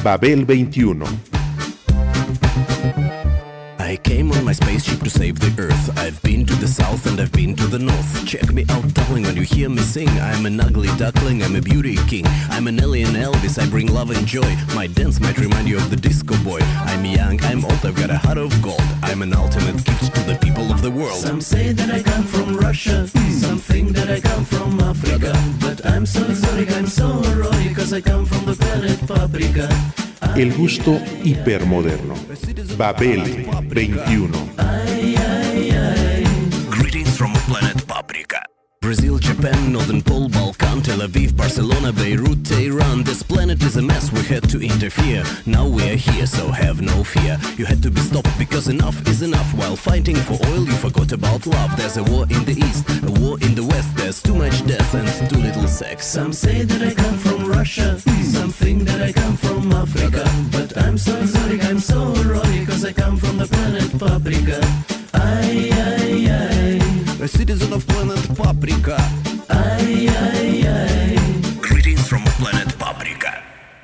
Babel 21. I came on my spaceship to save the Earth. I've been to the south and I've been to the north. Check me out, darling, when you hear me sing. I'm an ugly duckling, I'm a beauty king. I'm an alien Elvis, I bring love and joy. My dance might remind you of the disco boy. I'm young, I'm old, I've got a heart of gold. I'm an ultimate gift to the people of the world. Some say that I come from Russia, some think that I come from Africa. But I'm so exotic, I'm so erotic, cause I come from the planet Paprika. El gusto hipermoderno. Babel 21. Greetings from planet Paprika. Brazil, Japan, Northern Pole, Balkan, Tel Aviv, Barcelona, Beirut, Tehran. This planet is a mess, we had to interfere. Now we are here, so have no fear. You had to be stopped because enough is enough. While fighting for oil, you forgot about love. There's a war in the east, a war in the west. There's too much death and too little sex. Some say that I come from Russia, some think that I come from Africa. But I'm so exotic, I'm so erotic, cause I come from the planet Paprika. Ay, ay, ay. A citizen of planet Paprika. Ay, ay, ay. Greetings from planet Paprika.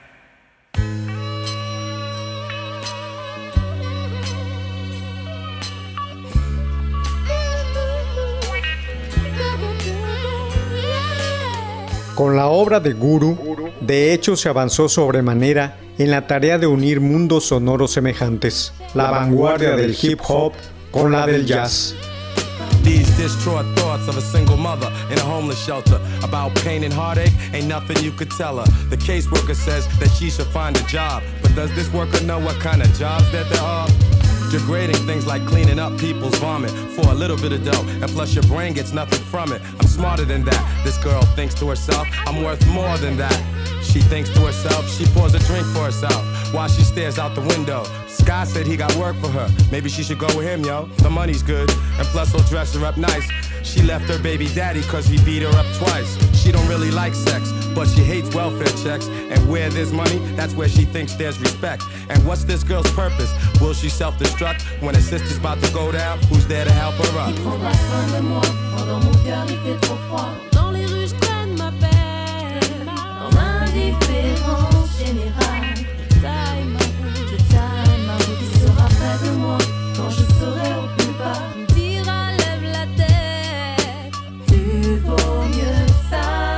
Con la obra de Guru, de hecho se avanzó sobremanera en la tarea de unir mundos sonoros semejantes, la vanguardia del hip hop con la del jazz. These distraught thoughts of a single mother in a homeless shelter. About pain and heartache, ain't nothing you could tell her. The caseworker says that she should find a job. But does this worker know what kind of jobs that there are? Degrading things like cleaning up people's vomit for a little bit of dough, and plus your brain gets nothing from it. I'm smarter than that. This girl thinks to herself, I'm worth more than that. She thinks to herself, she pours a drink for herself while she stares out the window. Sky said he got work for her. Maybe she should go with him, yo. The money's good, and plus he'll dress her up nice. She left her baby daddy cause he beat her up twice. She don't really like sex, but she hates welfare checks. And where there's money, that's where she thinks there's respect. And what's this girl's purpose? Will she self-destruct when her sister's about to go down? Who's there to help her up? Il prendra soin de moi pendant mon cœur il fait trop froid. Dans les rues je traîne ma peine, dans l'indifférence générale. Je taille ma route, il sera près de moi quand je serai au plus bas. Dira lève la tête, tu vaux mieux ça.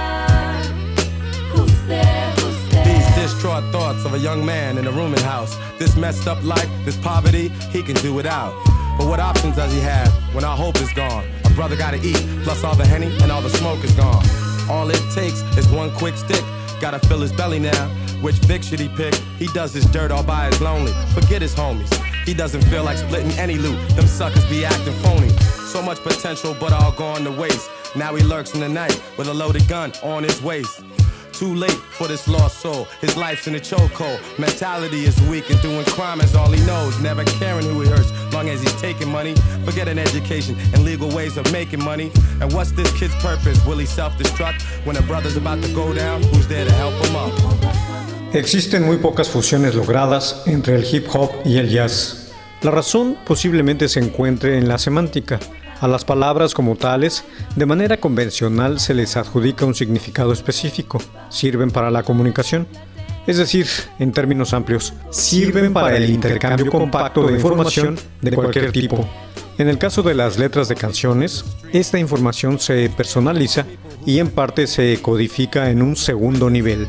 Who's there, who's there? These distraught thoughts of a young man in a rooming house. This messed up life, this poverty, he can do without. But what options does he have when our hope is gone? A brother gotta eat, plus all the Henny and all the smoke is gone. All it takes is one quick stick, gotta fill his belly now. Which Vic should he pick? He does his dirt all by his lonely. Forget his homies, he doesn't feel like splitting any loot. Them suckers be acting phony. So much potential but all gone to waste. Now he lurks in the night with a loaded gun on his waist. Too late for this lost soul. His life's in a chokehold. Mentality is weak and doing crime is all he knows. Never caring who he hurts, long as he's taking money. Forget an education and legal ways of making money. And what's this kid's purpose? Will he self-destruct when a brother's about to go down? Who's there to help him up? Existen muy pocas fusiones logradas entre el hip hop y el jazz. La razón posiblemente se encuentre en la semántica. A las palabras como tales, de manera convencional se les adjudica un significado específico. Sirven para la comunicación. Es decir, en términos amplios, sirven para el intercambio compacto de información de cualquier tipo. En el caso de las letras de canciones, esta información se personaliza y en parte se codifica en un segundo nivel.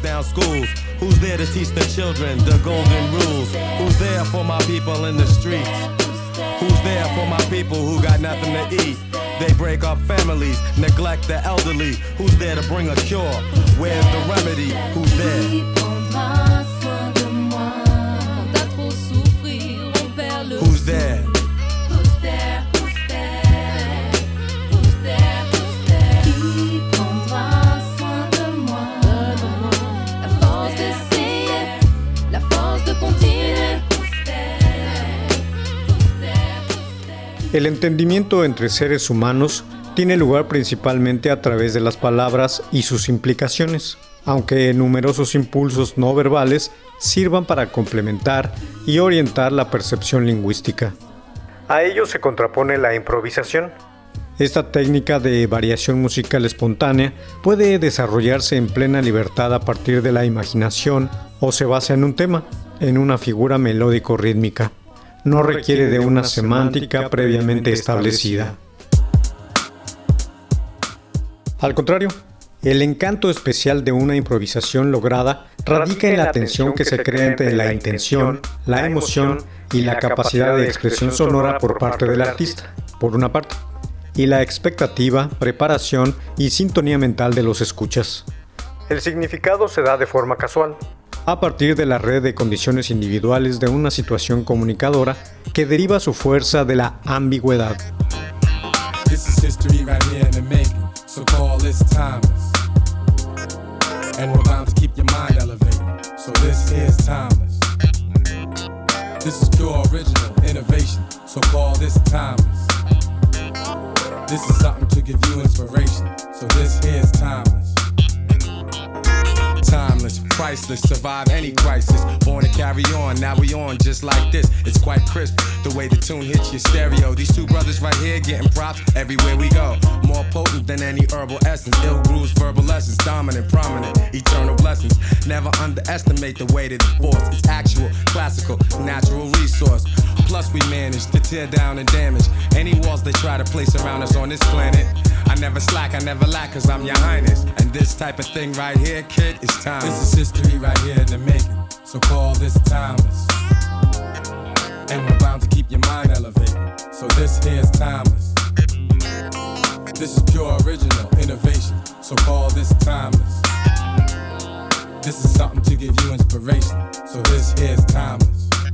Who's there for my people who got nothing to eat? They break up families, neglect the elderly. Who's there to bring a cure? Where's the remedy? Who's there? Who's there? El entendimiento entre seres humanos tiene lugar principalmente a través de las palabras y sus implicaciones, aunque numerosos impulsos no verbales sirvan para complementar y orientar la percepción lingüística. A ello se contrapone la improvisación, Esta técnica de variación musical espontánea puede desarrollarse en plena libertad a partir de la imaginación o se basa en un tema, en una figura melódico-rítmica. No requiere de una semántica previamente establecida. Al contrario, el encanto especial de una improvisación lograda radica en la tensión que se crea entre la intención, la emoción y la capacidad de expresión sonora por parte del artista, por una parte, y la expectativa, preparación y sintonía mental de los escuchas. El significado se da de forma casual, a partir de la red de condiciones individuales de una situación comunicadora que deriva su fuerza de la ambigüedad. This is history right here in the making, so call this timeless. And we're bound to keep your mind elevated, so this here's timeless. This is pure original innovation, so call this timeless. This is something to give you inspiration, so this here's timeless. Timeless, priceless, survive any crisis. Born to carry on, now we on just like this. It's quite crisp, the way the tune hits your stereo. These two brothers right here getting props everywhere we go. More potent than any herbal essence. Ill grooves, verbal lessons, dominant, prominent, eternal blessings. Never underestimate the weight of the force. It's actual, classical, natural resource. Plus we manage to tear down and damage any walls they try to place around us on this planet. I never slack, I never lack, cause I'm your highness. And this type of thing right here, kid, is timeless. This is history right here in the making, so call this timeless. And we're bound to keep your mind elevated, so this here's timeless. This is pure original innovation, so call this timeless. This is something to give you inspiration, so this here's timeless.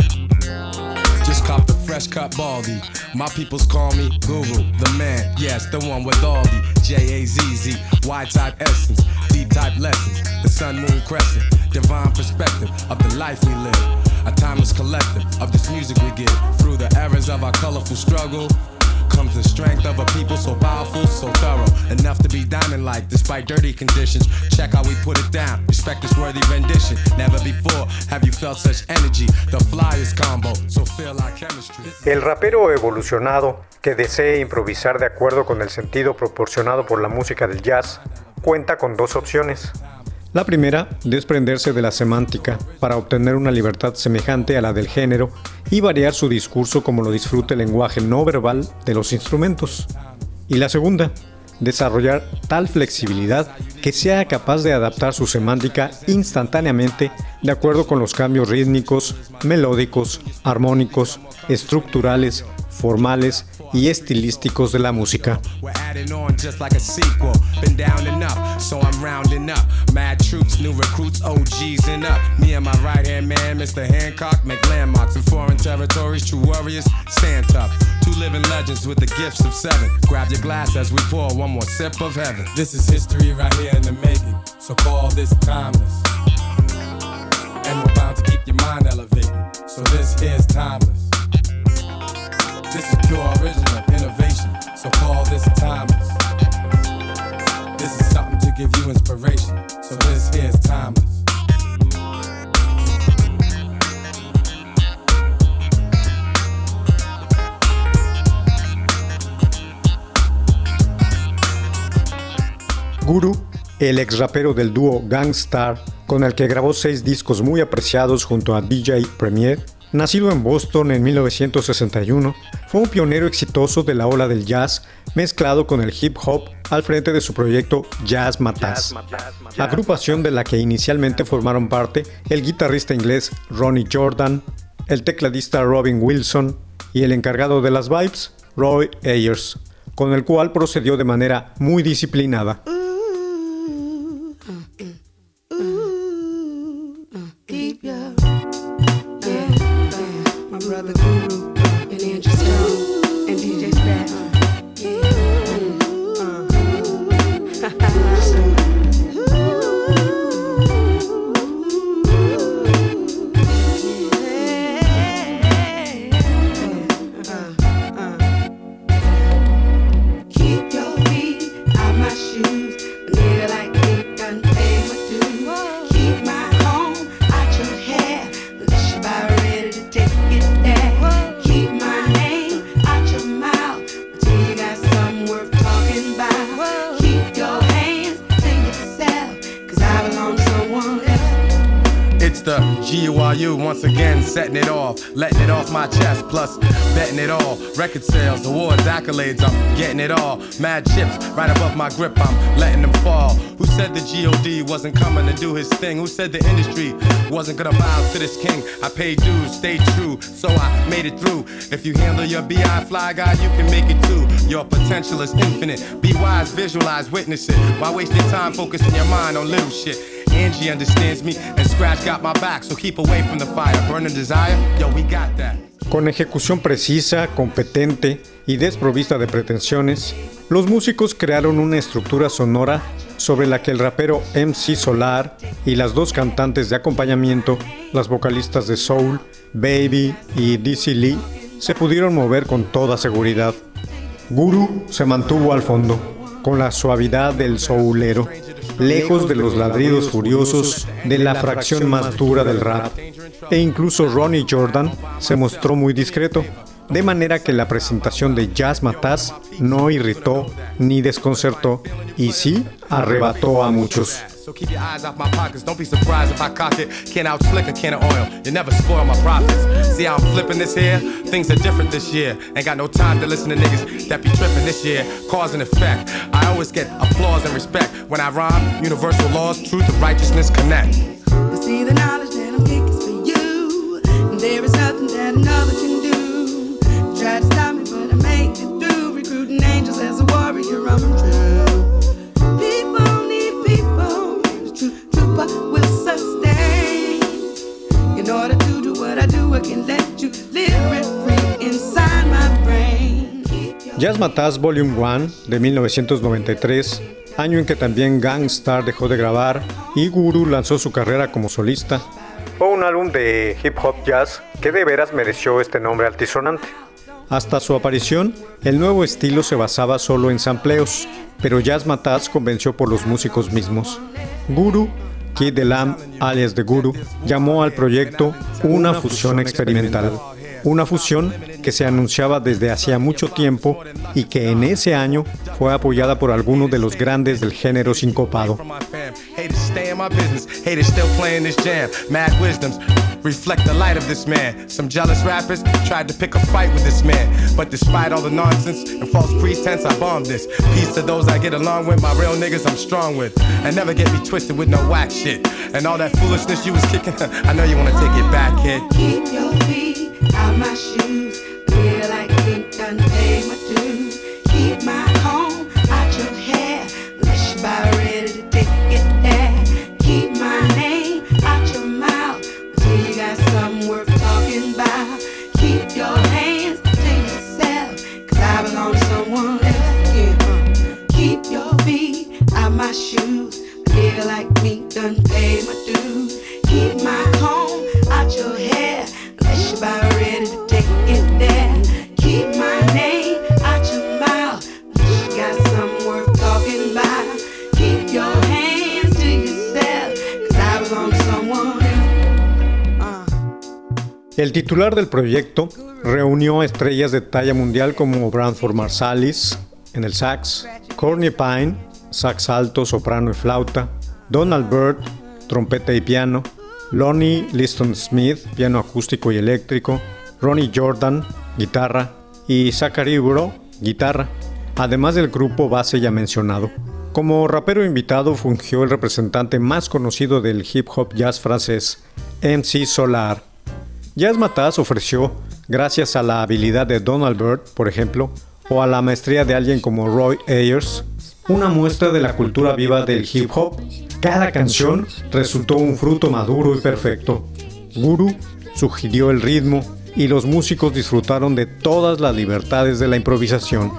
Just cop the fresh cut baldy. My peoples call me Guru, the man, yes, the one with all the J-A-Z-Z, Y-type essence, D-type lessons, the sun, moon, crescent, divine perspective of the life we live, a timeless collective of this music we give. Through the errors of our colorful struggle comes the strength of a people so powerful, so thorough, enough to be diamond-like despite dirty conditions. Check how we put it down, respect this worthy rendition. Never before have you felt such energy. The flyers combo, so feel our chemistry. El rapero evolucionado que desee improvisar de acuerdo con el sentido proporcionado por la música del jazz cuenta con dos opciones. La primera, desprenderse de la semántica para obtener una libertad semejante a la del género y variar su discurso como lo disfruta el lenguaje no verbal de los instrumentos. Y la segunda, desarrollar tal flexibilidad que sea capaz de adaptar su semántica instantáneamente de acuerdo con los cambios rítmicos, melódicos, armónicos, estructurales, formales y estilísticos de la música. This is history right here in the making, so call this timeless. And we're bound to keep your mind elevated, so this here's timeless. This is pure original innovation, so call this timeless. This is something to give you inspiration, so this here's timeless. Guru, el ex rapero del dúo Gang Starr, con el que grabó 6 discos muy apreciados junto a DJ Premier, nacido en Boston en 1961, fue un pionero exitoso de la ola del jazz mezclado con el hip hop al frente de su proyecto Jazz Matas, agrupación de la que inicialmente formaron parte el guitarrista inglés Ronnie Jordan, el tecladista Robin Wilson y el encargado de las vibes, Roy Ayers, con el cual procedió de manera muy disciplinada. Brother Guru and Andrew Stone and DJ Spat. Keep your feet out my shoes, a nigga like me done pay my dues. Keep my home out your hair, unless you're about ready to take it there. Keep my name out your mouth until you got something worth Mr. GURU once again setting it off, letting it off my chest, plus betting it all. Record sales, awards, accolades, I'm getting it all. Mad chips right above my grip, I'm letting them fall. Who said the G.O.D. wasn't coming to do his thing? Who said the industry wasn't gonna bow to this king? I paid dues, stayed true, so I made it through. If you handle your B.I. fly guy, you can make it too. Your potential is infinite. Be wise, visualize, witness it. Why waste your time focusing your mind on little shit? Angie understands me and Scratch got my back, so keep away from the fire. Burning desire, yo, we got that. Con ejecución precisa, competente y desprovista de pretensiones, los músicos crearon una estructura sonora sobre la que el rapero MC Solar y las dos cantantes de acompañamiento, las vocalistas de soul, Baby y DC Lee, se pudieron mover con toda seguridad. Guru se mantuvo al fondo, con la suavidad del soulero, lejos de los ladridos furiosos de la fracción más dura del rap. E incluso Ronnie Jordan se mostró muy discreto, de manera que la presentación de Jazz Matazz no irritó ni desconcertó, y sí arrebató a muchos. So keep your eyes off my pockets. Don't be surprised if I cock it. Can't outslick a can of oil. You never spoil my profits. See how I'm flipping this here? Things are different this year. Ain't got no time to listen to niggas that be tripping this year. Cause and effect. I always get applause and respect when I rhyme. Universal laws, truth and righteousness connect. You see the knowledge that I'm kicking for you, and there is nothing that another can do. Try to stop me, but I make it through. Recruiting angels as a warrior, I'm true. People need people. The true will sustain. In order to do what I do, I can let you live rent free inside my brain. Jazz Matazz Volume 1 de 1993, año en que también Gang Starr dejó de grabar y Guru lanzó su carrera como solista, fue un álbum de hip hop jazz que de veras mereció este nombre altisonante. Hasta su aparición, el nuevo estilo se basaba solo en sampleos, pero Jazz Matazz convenció por los músicos mismos. Guru, Kid The Lamb, alias The Guru, llamó al proyecto una fusión experimental. Una fusión que se anunciaba desde hacía mucho tiempo y que en ese año fue apoyada por algunos de los grandes del género sincopado. Reflect the light of this man. Some jealous rappers tried to pick a fight with this man, but despite all the nonsense and false pretense, I bombed this. Peace to those I get along with, my real niggas I'm strong with, and never get me twisted with no whack shit. And all that foolishness you was kicking, I know you wanna take it back, kid. Keep your feet out my shoes, feel like you done paid my dues. Keep my comb out your hair, unless you're about ready to take it there. Keep my name out your mouth, until you got something worth talking about. Keep your hands to yourself, cause I belong to someone else. Yeah. Keep your feet out my shoes, feel like me done paid my dues. Keep my comb out your hair, unless you're about ready to take it there. Keep my name out your mouth, unless you got something worth talking about. Keep your hands to yourself, cause I belong to someone else. El titular del proyecto reunió a estrellas de talla mundial como Branford Marsalis en el sax, Courtney Pine, sax alto, soprano y flauta, Donald Byrd, trompeta y piano, Lonnie Liston Smith, piano acústico y eléctrico, Ronnie Jordan, guitarra, y Zachary Breaux, guitarra, además del grupo base ya mencionado. Como rapero invitado fungió el representante más conocido del hip hop jazz francés, MC Solar. Jazz Matazz ofreció, gracias a la habilidad de Donald Byrd, por ejemplo, o a la maestría de alguien como Roy Ayers, una muestra de la cultura viva del hip hop. Cada canción resultó un fruto maduro y perfecto. Guru sugirió el ritmo y los músicos disfrutaron de todas las libertades de la improvisación.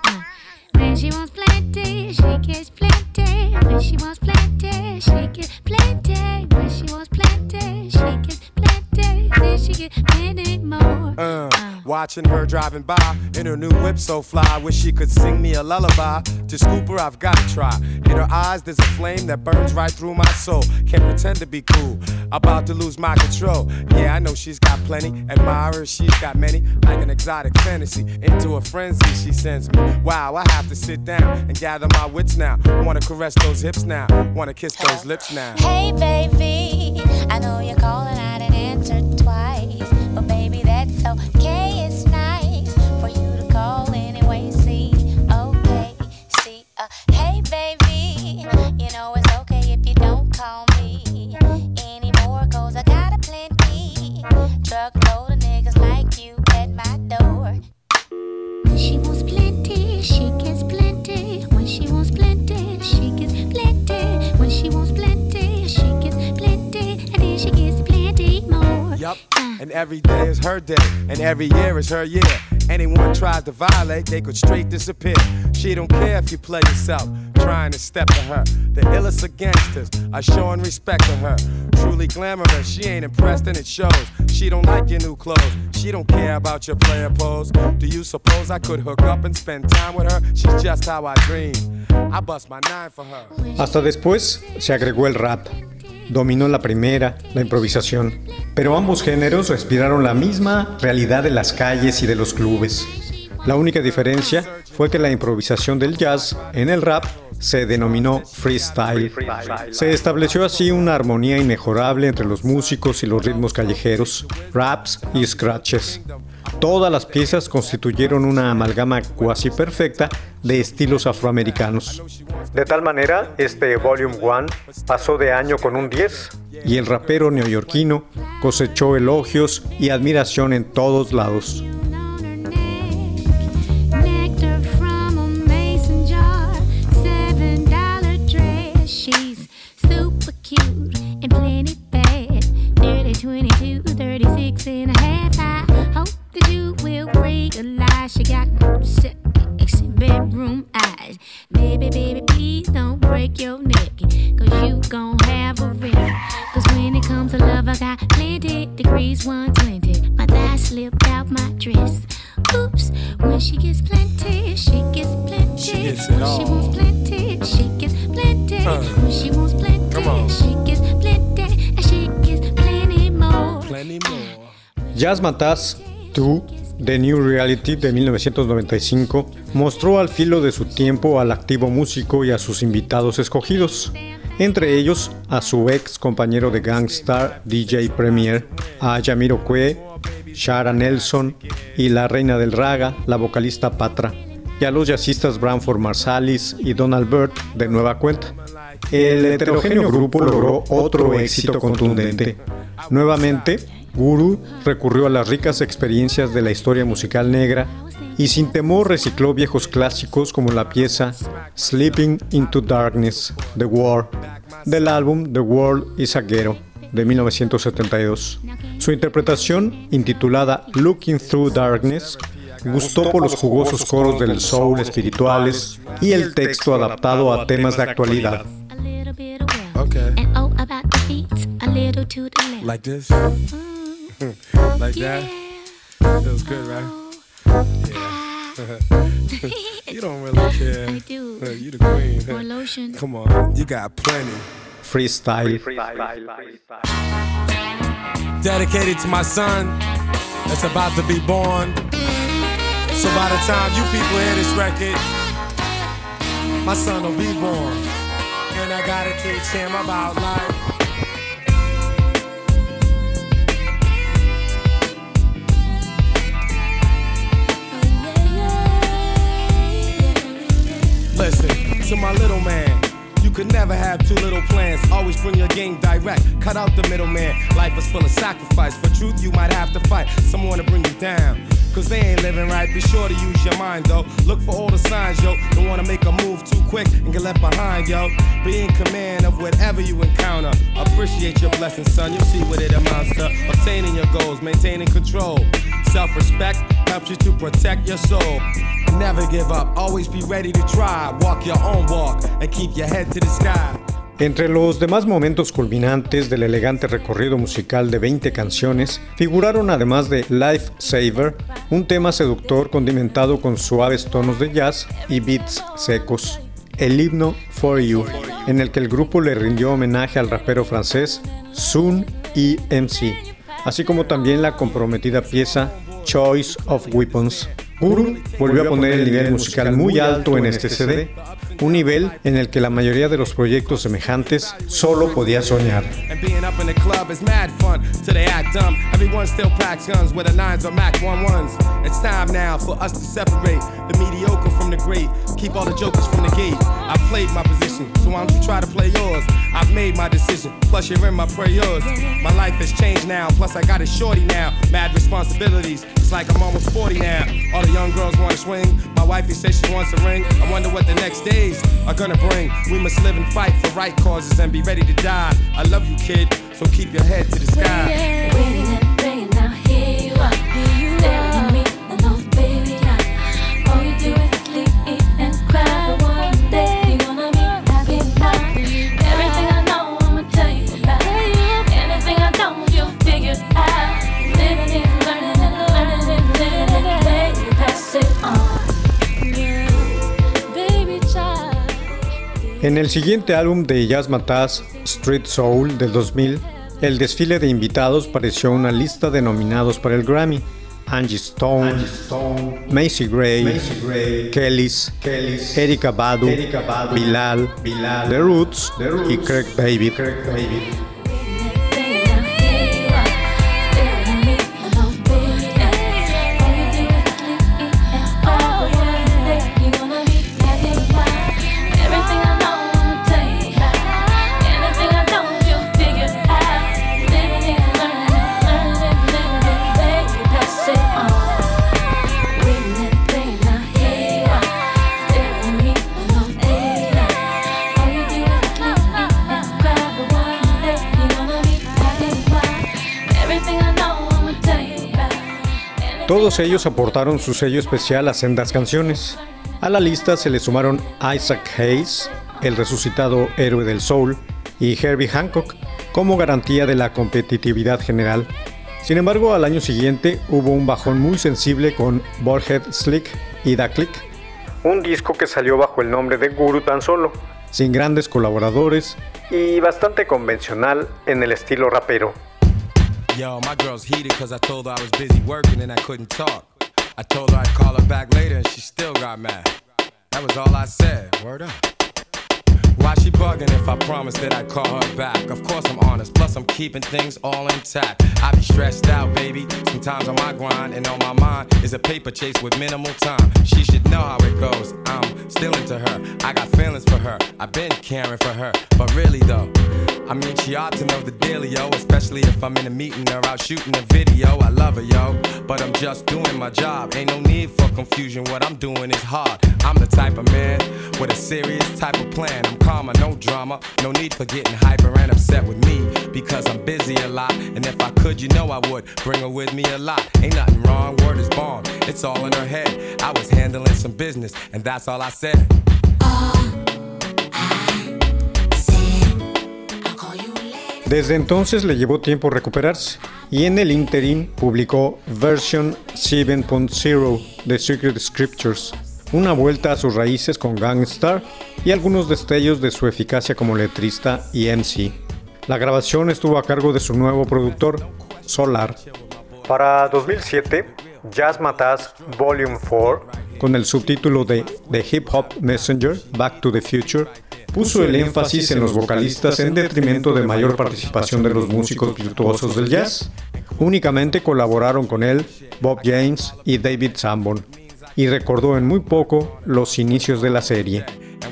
Watching her driving by in her new whip so fly, wish she could sing me a lullaby. To scoop her, I've got to try. In her eyes, there's a flame that burns right through my soul. Can't pretend to be cool, about to lose my control. Yeah, I know she's got plenty admirers, she's got many, like an exotic fantasy. Into a frenzy, she sends me. Wow, I have to sit down and gather my wits now. Wanna caress those hips now, wanna kiss those lips now. Hey baby, I know you're calling, I didn't answer twice, but baby, that's okay. It's nice for you to call anyway. See, okay, see, hey baby, you know it's okay if you don't call me anymore, 'cause I got a plenty truckload of niggas like you at my door. When she wants plenty, she gets plenty. When she wants plenty, she gets plenty. When she wants plenty, she gets plenty. And then she gets plenty more. Yup, and every day is her day, and every year is her year. Anyone tries to violate, they could straight disappear. She don't care if you play yourself, trying to step to her. The illest of gangsters are showing respect to her. Truly glamorous, she ain't impressed and it shows. She don't like your new clothes, she don't care about your player pose. Do you suppose I could hook up and spend time with her? She's just how I dream. I bust my nine for her. Hasta después se agregó el rap. Dominó la primera, la improvisación, pero ambos géneros respiraron la misma realidad de las calles y de los clubes. La única diferencia fue que la improvisación del jazz en el rap se denominó freestyle. Se estableció así una armonía inmejorable entre los músicos y los ritmos callejeros, raps y scratches. Todas las piezas constituyeron una amalgama cuasi perfecta de estilos afroamericanos. De tal manera, este Volume 1 pasó de año con un 10 y el rapero neoyorquino cosechó elogios y admiración en todos lados. She got sexy bedroom eyes. Baby, baby, please don't break your neck, 'cause you gon' have a wreck. 'Cause when it comes to love, I got plenty degrees, 120. My thighs slipped out my dress. Oops, when she gets plenty, she gets plenty. She gets it when all. she wants plenty, she gets plenty. When she wants plenty, she gets plenty. And she gets plenty more. Plenty more. Jazzmatazz 2, The New Reality de 1995, mostró al filo de su tiempo al activo músico y a sus invitados escogidos, entre ellos a su ex compañero de Gang Starr, DJ Premier, a Jamiroquai, Shara Nelson y la reina del raga, la vocalista Patra, y a los jazzistas Branford Marsalis y Donald Byrd de nueva cuenta. El heterogéneo grupo logró otro éxito contundente. Nuevamente, Guru recurrió a las ricas experiencias de la historia musical negra y sin temor recicló viejos clásicos como la pieza Sleeping into Darkness, The War, del álbum The World is a Ghetto de 1972. Su interpretación, intitulada Looking Through Darkness, gustó por los jugosos coros del soul espirituales y el texto adaptado a temas de actualidad. Okay. And oh, about the feet, a little to the left. Like this? Like that? Feels good, right? Yeah. You don't really care. I do. You the queen. More lotion. Come on, you got plenty. Freestyle. Dedicated to my son that's about to be born. So by the time you people hear this record, my son will be born. And I gotta teach him about life. Listen, to my little man, you could never have too little plans. Always bring your game direct, cut out the middleman. Life is full of sacrifice. For truth, you might have to fight someone to bring you down. 'Cause they ain't living right, be sure to use your mind, though. Look for all the signs, yo. Don't wanna make a move too quick and get left behind, yo. Be in command of whatever you encounter. Appreciate your blessings, son, you'll see what it amounts to. Obtaining your goals, maintaining control. Self-respect helps you to protect your soul. Never give up, always be ready to try. Walk your own walk and keep your head to the sky. Entre los demás momentos culminantes del elegante recorrido musical de 20 canciones, figuraron además de Life Saver, un tema seductor condimentado con suaves tonos de jazz y beats secos, el himno For You, en el que el grupo le rindió homenaje al rapero francés Sun E.M.C., así como también la comprometida pieza Choice of Weapons. Guru volvió a poner el nivel musical muy alto en este CD, un nivel en el que la mayoría de los proyectos semejantes solo podía soñar. And being up in the club is mad fun till they act dumb. Everyone still packs guns with the 9s or Mac 11s. It's time now for us to separate the mediocre from the great. Keep all the jokers from the gate. I've played my position, so why don't you try to play yours? I've made my decision, plus you're in my prayers. My life has changed now, plus I got a shorty now. Mad responsibilities, it's like I'm almost 40 now. All the young girls wanna swing. My wifey says she wants a ring. I wonder what the next days are gonna bring. We must live and fight for right causes and be ready to die. I love you, kid, so keep your head to the sky. Waiting and praying, now here you are, staring at me, and those baby eyes. All you do is sleep, eat, and cry. But one day you're gonna be happy now. Everything I know, I'ma tell you about. Anything I don't, you'll figure out. Living and learning and learning and living and play, you pass it on. Baby child. En el siguiente álbum de Jazz Mataz, Street Soul del 2000, el desfile de invitados pareció una lista de nominados para el Grammy. Angie Stone, Macy Gray, Kellys, Erykah Badu, Bilal, The Roots y Craig David. Todos ellos aportaron su sello especial a sendas canciones. A la lista se le sumaron Isaac Hayes, el resucitado héroe del soul, y Herbie Hancock, como garantía de la competitividad general. Sin embargo, al año siguiente hubo un bajón muy sensible con Bullhead Slick y Da Click, un disco que salió bajo el nombre de Guru tan solo, sin grandes colaboradores y bastante convencional en el estilo rapero. Yo, my girl's heated cause I told her I was busy working and I couldn't talk. I told her I'd call her back later and she still got mad. That was all I said, word up. Why she bugging if I promised that I'd call her back? Of course I'm honest, plus I'm keeping things all intact. I be stressed out, baby, sometimes on my grind. And on my mind is a paper chase with minimal time. She should know how it goes, I'm still into her. I got feelings for her, I've been caring for her. But really though, I mean she ought to know the deal, yo. Especially if I'm in a meeting or out shooting a video. I love her, yo, but I'm just doing my job. Ain't no need for confusion, what I'm doing is hard. I'm the type of man with a serious type of plan. I'm calmer, no drama, no need for getting hyper and upset with me, because I'm busy a lot, and if I could, you know I would bring her with me a lot. Ain't nothing wrong, word is bomb, it's all in her head. I was handling some business, and that's all I said. Desde entonces le llevó tiempo recuperarse, y en el ínterin publicó Version 7.0 de Secret Scriptures, una vuelta a sus raíces con Gang Starr y algunos destellos de su eficacia como letrista y MC. La grabación estuvo a cargo de su nuevo productor, Solar. Para 2007, Jazz Mataz Volume 4, con el subtítulo de The Hip Hop Messenger, Back to the Future, puso el énfasis en los vocalistas en detrimento de mayor participación de los músicos virtuosos del jazz. Únicamente colaboraron con él Bob James y David Sanborn, y recordó en muy poco los inicios de la serie.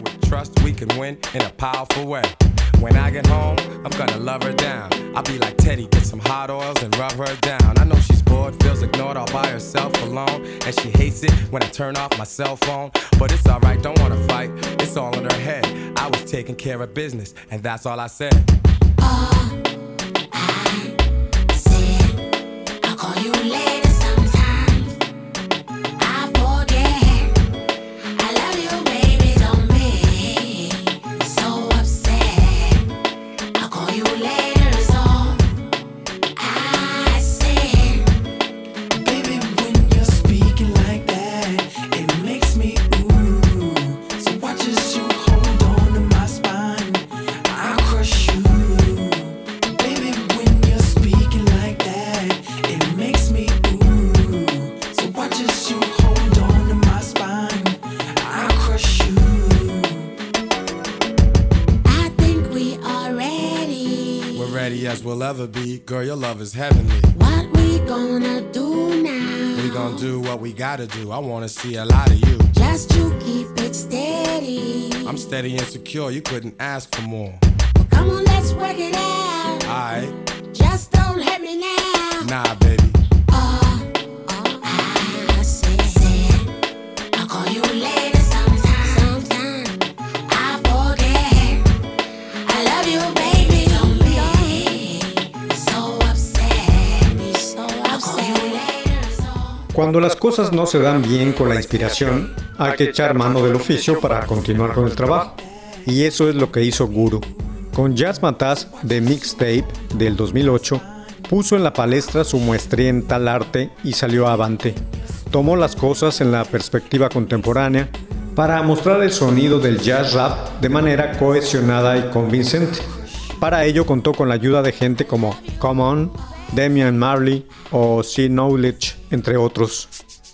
When I get home, I'm gonna love her down. I'll be like Teddy, get some hot oils and rub her down. I know she's bored, feels ignored all by herself alone, and she hates it when I turn off my cell phone. But it's alright, don't wanna fight, it's all in her head. I was taking care of business, and that's all I said. I'll call you later sometime. I forget. I love you, baby, don't be so upset. I'll call you later is all I said. Baby, when you're speaking like that, it makes me ooh. So watch as you hold on to my spine. I'll crush you. ready as we'll ever be. Girl, your love is heavenly. What we gonna do now? We gon' do what we gotta do. I wanna see a lot of you. Just to keep it steady. I'm steady and secure, you couldn't ask for more. Come on, let's work it out. Alright. Just don't hurt me now. Nah, baby. I said, I'll call you later sometime. I forget. I love you, baby. Don't be so upset. I'll call you later. Cuando las cosas no se dan bien con la inspiración, hay que echar mano del oficio para continuar con el trabajo. Y eso es lo que hizo Guru. Con Jazzmatazz de Mixtape del 2008, puso en la palestra su maestría en tal arte y salió avante. Tomó las cosas en la perspectiva contemporánea para mostrar el sonido del jazz rap de manera cohesionada y convincente. Para ello contó con la ayuda de gente como Common, Damian Marley o C Knowledge, entre otros.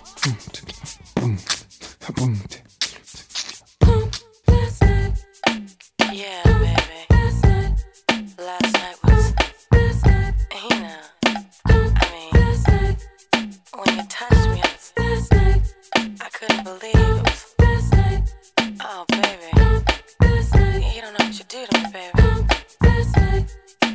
Yeah, baby. Last night was, you know, I mean, when you touched me, I couldn't believe it was, oh, baby, you don't know what you do to me, baby.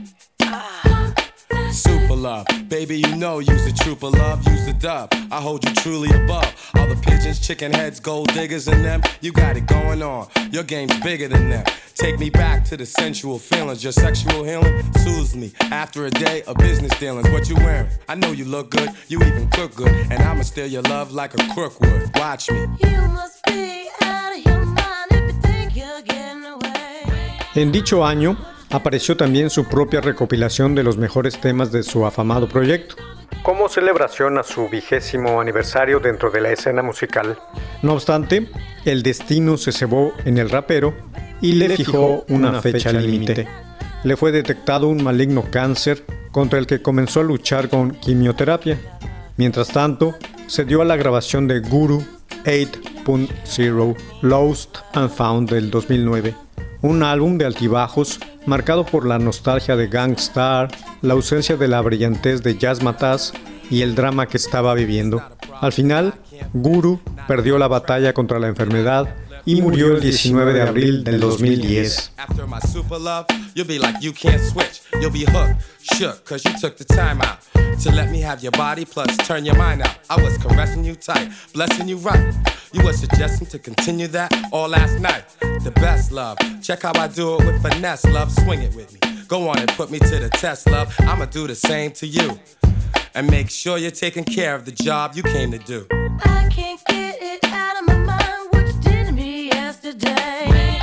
Super love, baby, you know you's a trooper love, you's a dub. I hold you truly above all the pigeons, chicken heads, gold diggers, and them. You got it going on, your game's bigger than them. Take me back to the sensual feelings, your sexual healing soothes me. After a day of business dealings, what you wearing? I know you look good, you even cook good, and I'ma steal your love like a crook would. Watch me. You must be out of your mind if you think you're getting away. En dicho año, apareció también su propia recopilación de los mejores temas de su afamado proyecto, como celebración a su 20º aniversario dentro de la escena musical. No obstante, el destino se cebó en el rapero y le fijó una fecha límite. Le fue detectado un maligno cáncer contra el que comenzó a luchar con quimioterapia. Mientras tanto, se dio a la grabación de Guru 8.0 Lost and Found del 2009, un álbum de altibajos marcado por la nostalgia de Gang Starr, la ausencia de la brillantez de Jazzmatazz y el drama que estaba viviendo. Al final, Guru perdió la batalla contra la enfermedad y murió el 19 de abril del 2010. After my super love, you'll be like you can't switch. You'll be hooked, shook, cause you took the time out to let me have your body plus turn your mind out. I was caressing you tight, blessing you right. You were suggesting to continue that all last night. The best love, check how I do it with finesse, love, swing it with me. Go on and put me to the test, love. I'ma do the same to you. And make sure you're taking care of the job you came to do. I can't get it out of my mind what you did to me yesterday.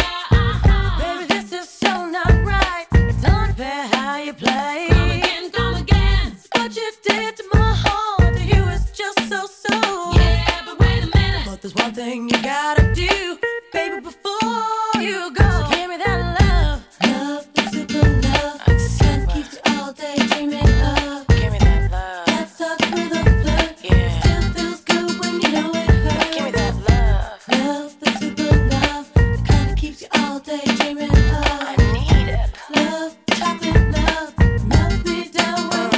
Baby, this is so not right. It's unfair how you play. Come again. What you did to my heart, to you is just so. Yeah, but wait a minute. But there's one thing you gotta do, baby, before you go. So give me that love. Love, the super love. That keeps you all day dreaming of. Give me that love. Let's talk with a flirt. Yeah. Still feels good when you know it hurts. Give me that love. Love, the super love. The kind that keeps you all day dreaming of. I need it. Love, chocolate love. Melt me down when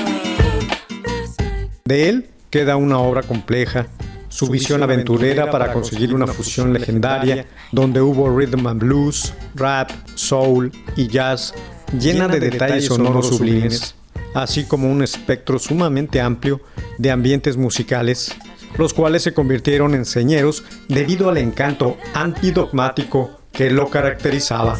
we. De él queda una obra compleja, su visión aventurera para conseguir una fusión legendaria donde hubo rhythm and blues, rap, soul y jazz llena de detalles sonoros sublimes, así como un espectro sumamente amplio de ambientes musicales, los cuales se convirtieron en señeros debido al encanto antidogmático que lo caracterizaba.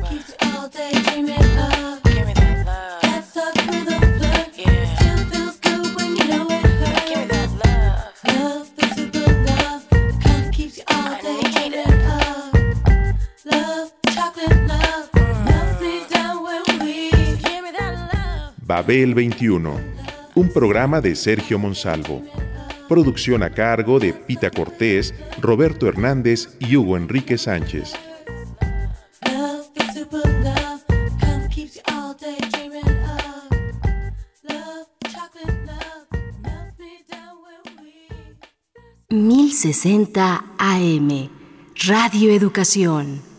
Babel 21, un programa de Sergio Monsalvo. Producción a cargo de Pita Cortés, Roberto Hernández y Hugo Enrique Sánchez. Love, the super love, kind that keeps you all day dreaming of. Love, chocolate love, melts me down when we. 1060 AM, Radio Educación.